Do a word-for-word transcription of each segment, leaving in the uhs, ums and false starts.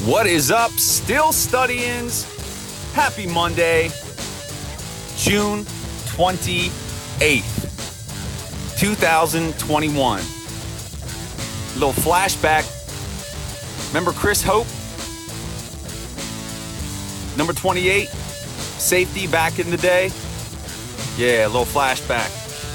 What is up, Still Studyins? Happy Monday, June twenty-eighth, twenty twenty-one. Little flashback. Remember Chris Hope? Number twenty-eight, safety back in the day. Yeah, a little flashback.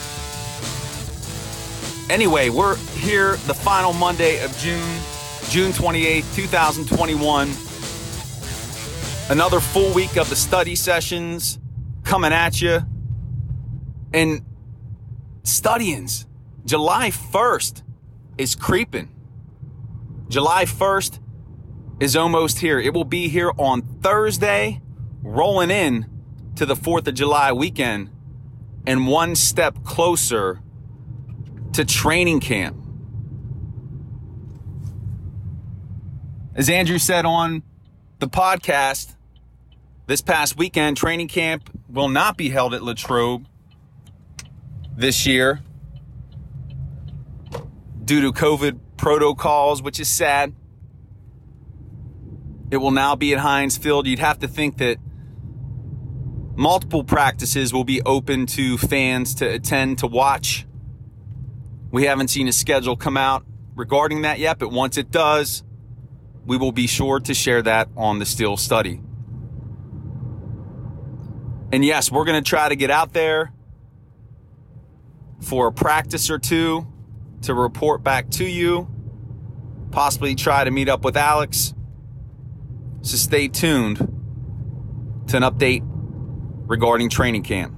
Anyway, we're here the final Monday of June. June twenty-eighth, twenty twenty-one. Another full week of the study sessions coming at you. And studyings, July first is creeping. July first is almost here. It will be here on Thursday, rolling in to the fourth of July weekend, and one step closer to training camp. As Andrew said on the podcast, this past weekend, training camp will not be held at Latrobe this year due to COVID protocols, which is sad. It will now be at Heinz Field. You'd have to think that multiple practices will be open to fans to attend, to watch. We haven't seen a schedule come out regarding that yet, but once it does, we will be sure to share that on the Still Study. And yes, we're going to try to get out there for a practice or two to report back to you. Possibly try to meet up with Alex. So stay tuned to an update regarding training camp.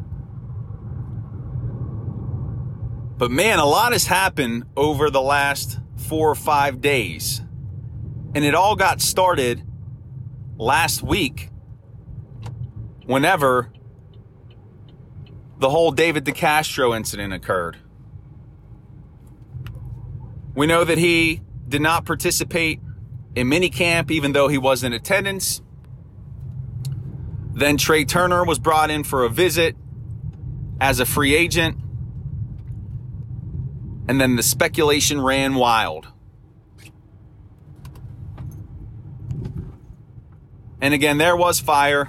But man, a lot has happened over the last four or five days. And it all got started last week whenever the whole David DeCastro incident occurred. We know that he did not participate in minicamp, even though he was in attendance. Then Trey Turner was brought in for a visit as a free agent. And then the speculation ran wild. And again, there was fire.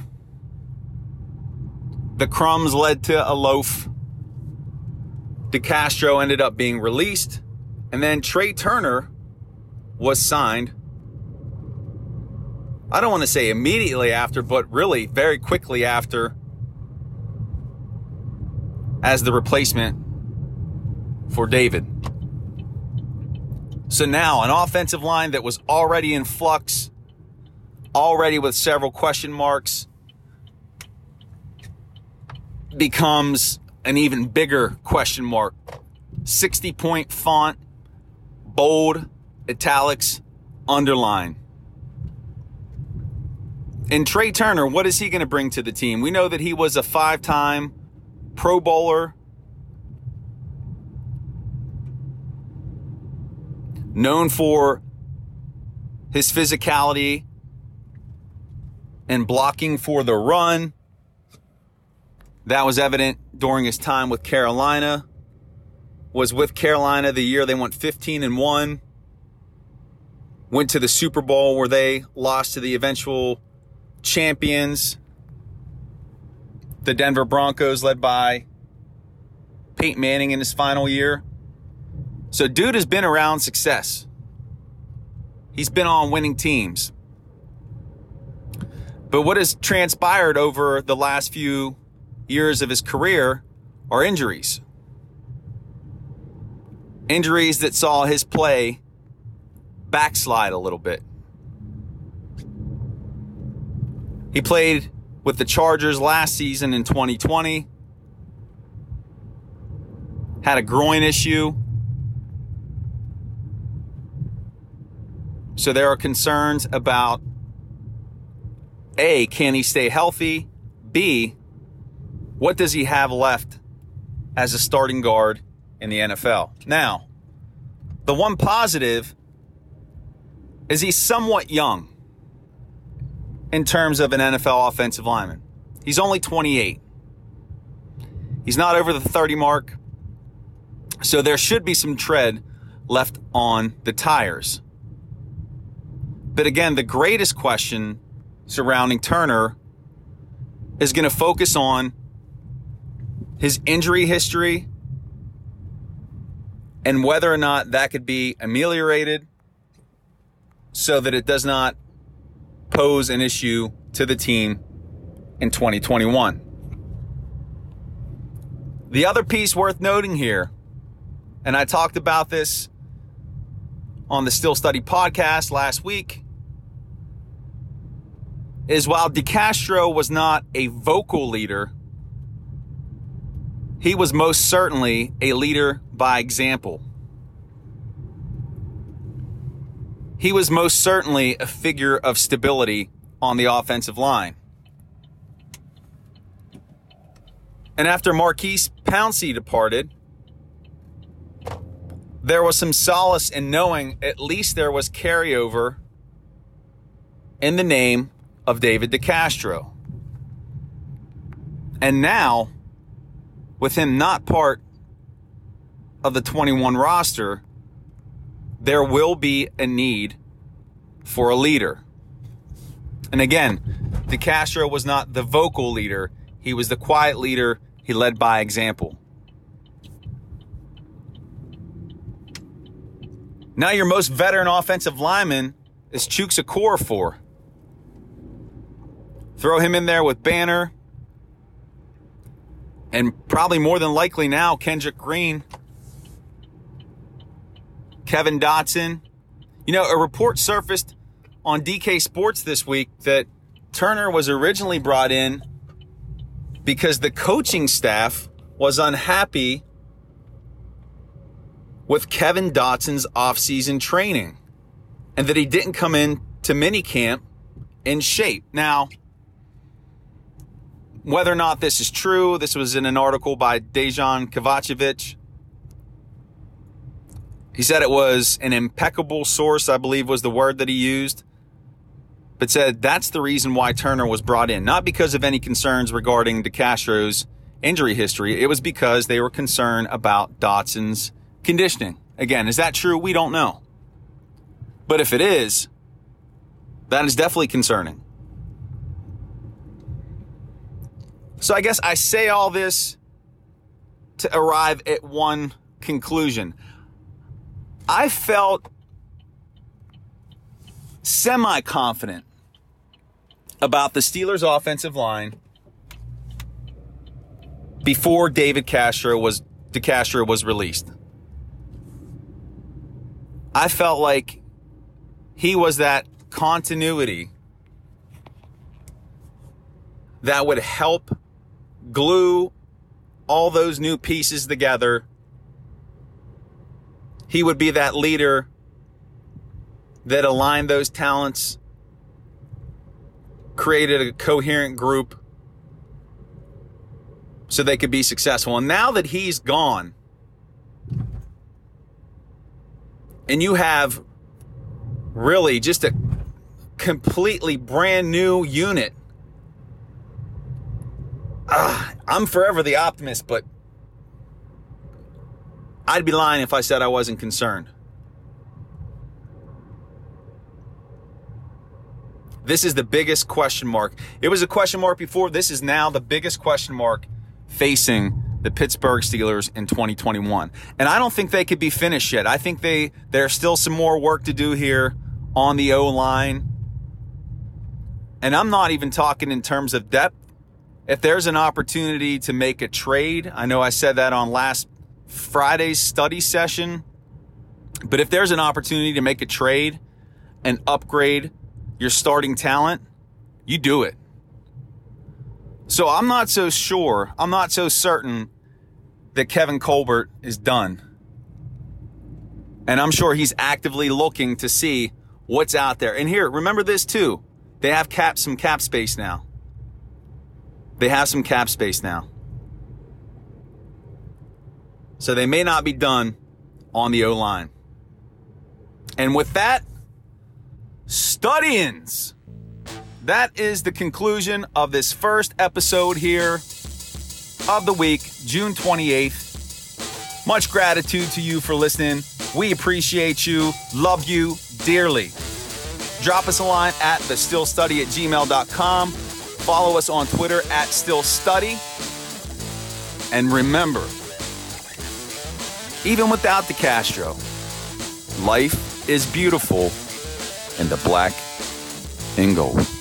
The crumbs led to a loaf. DeCastro ended up being released. And then Trey Turner was signed. I don't want to say immediately after, but really very quickly after, as the replacement for David. So now an offensive line that was already in flux, already with several question marks, becomes an even bigger question mark. sixty point font, bold, italics, underline. And Trey Turner, what is he going to bring to the team? We know that he was a five-time Pro Bowler, known for his physicality and blocking for the run. That was evident during his time with Carolina. Was with Carolina the year they went fifteen and one. Went to the Super Bowl where they lost to the eventual champions, the Denver Broncos, led by Peyton Manning in his final year. So dude has been around success. He's been on winning teams. But what has transpired over the last few years of his career are injuries. Injuries that saw his play backslide a little bit. He played with the Chargers last season in twenty twenty. Had a groin issue. So there are concerns about A, can he stay healthy? B, what does he have left as a starting guard in the N F L? Now, the one positive is he's somewhat young in terms of an N F L offensive lineman. He's only twenty-eight. He's not over the thirty mark. So there should be some tread left on the tires. But again, the greatest question surrounding Turner is going to focus on his injury history and whether or not that could be ameliorated so that it does not pose an issue to the team in twenty twenty-one. The other piece worth noting here, and I talked about this on the Still Study podcast last week, is while DeCastro was not a vocal leader, he was most certainly a leader by example. He was most certainly a figure of stability on the offensive line. And after Maurkice Pouncey departed, there was some solace in knowing at least there was carryover in the name of David DeCastro. And now, with him not part of the twenty-one roster, there will be a need for a leader. And again, DeCastro was not the vocal leader. He was the quiet leader. He led by example. Now your most veteran offensive lineman is Chuks Okorafor. Throw him in there with Banner. And probably more than likely now, Kendrick Green. Kevin Dotson. You know, a report surfaced on D K Sports this week that Turner was originally brought in because the coaching staff was unhappy with Kevin Dotson's off-season training and that he didn't come in to minicamp in shape. Now, whether or not this is true, this was in an article by Dejan Kovacevic. He said it was an impeccable source, I believe was the word that he used, but said that's the reason why Turner was brought in. Not because of any concerns regarding DeCastro's injury history. It was because they were concerned about Dotson's conditioning. Again, is that true? We don't know. But if it is, that is definitely concerning. So I guess I say all this to arrive at one conclusion. I felt semi-confident about the Steelers' offensive line before David Castro was DeCastro was released. I felt like he was that continuity that would help glue all those new pieces together. He would be that leader that aligned those talents, created a coherent group so they could be successful. And now that he's gone, and you have really just a completely brand new unit, uh, I'm forever the optimist, but I'd be lying if I said I wasn't concerned. This is the biggest question mark. It was a question mark before. This is now the biggest question mark facing the Pittsburgh Steelers in twenty twenty-one. And I don't think they could be finished yet. I think they there's still some more work to do here on the O-line. And I'm not even talking in terms of depth. If there's an opportunity to make a trade, I know I said that on last Friday's study session, but if there's an opportunity to make a trade and upgrade your starting talent, you do it. So I'm not so sure, I'm not so certain that Kevin Colbert is done. And I'm sure he's actively looking to see what's out there. And here, remember this too. They have cap some cap space now. They have some cap space now. So they may not be done on the O-line. And with that, studyings. That is the conclusion of this first episode here of the week, June twenty-eighth. Much gratitude to you for listening. We appreciate you, love you dearly. Drop us a line at the still study at gmail dot com. Follow us on Twitter at still study. And remember, even without the Castro, life is beautiful in the black and gold.